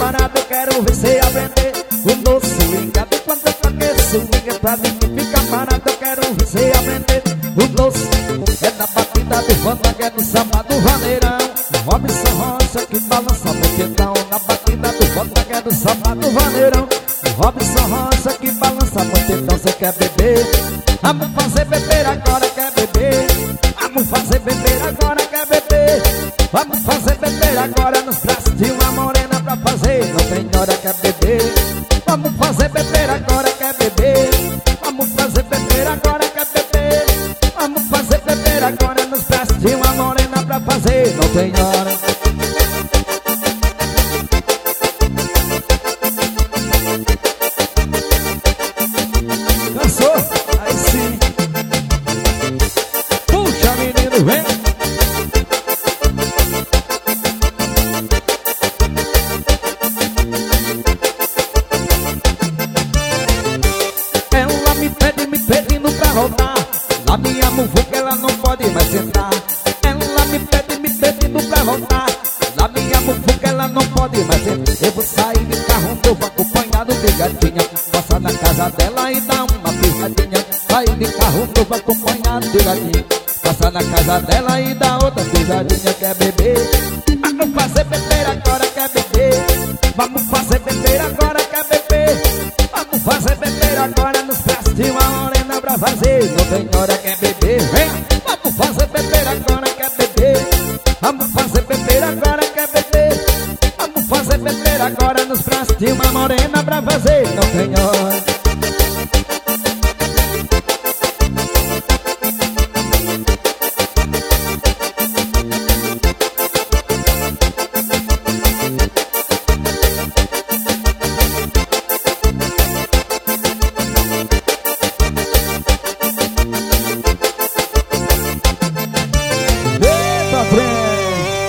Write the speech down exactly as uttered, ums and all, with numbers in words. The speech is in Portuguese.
camarada, eu quero ver cê aprender o nosso swing. Quando eu toquei swing, pra mim que fica parado, eu quero ver cê aprender o nosso. É na batida do Vanda, que é no samba do vaneirão. Robson Rocha que balança multidão. Na batida do Vanda, que é no samba do vaneirão. Robson Rocha que balança multidão. Cê quer beber? Vamos fazer beber agora, quer beber? Vamos fazer beber agora, quer beber? Vamos fazer beber agora nos braços de uma morena pra fazer. Não tem hora, quer beber? Vamos fazer beber agora, quer beber? Vamos fazer beber agora, quer beber? Vamos fazer beber agora nos braços de uma morena pra fazer. Não tem hora. Cansou? Aí sim. Puxa, menino, vem. Ela me pede, me pedindo pra voltar. Na minha muvuca ela não pode mais sentar. Ela me pede, me pedindo pra voltar. Na minha muvuca ela não pode mais sentar. Eu vou sair de carro novo acompanhado de gatinha. Passar na casa dela e dar uma pisadinha. Sair de carro novo acompanhado de gatinha. Passar na casa dela e dar outra pisadinha. Quer beber? Vamos fazer beber agora, quer beber? Vamos fazer beber agora, quer beber? Vamos fazer beber agora nos braços de uma morena pra fazer. Não tem hora, quer beber? Vem! Vamos fazer beber agora, quer beber? Vamos fazer beber agora, quer beber? Vamos fazer beber agora nos braços de uma morena pra fazer. Não tem hora.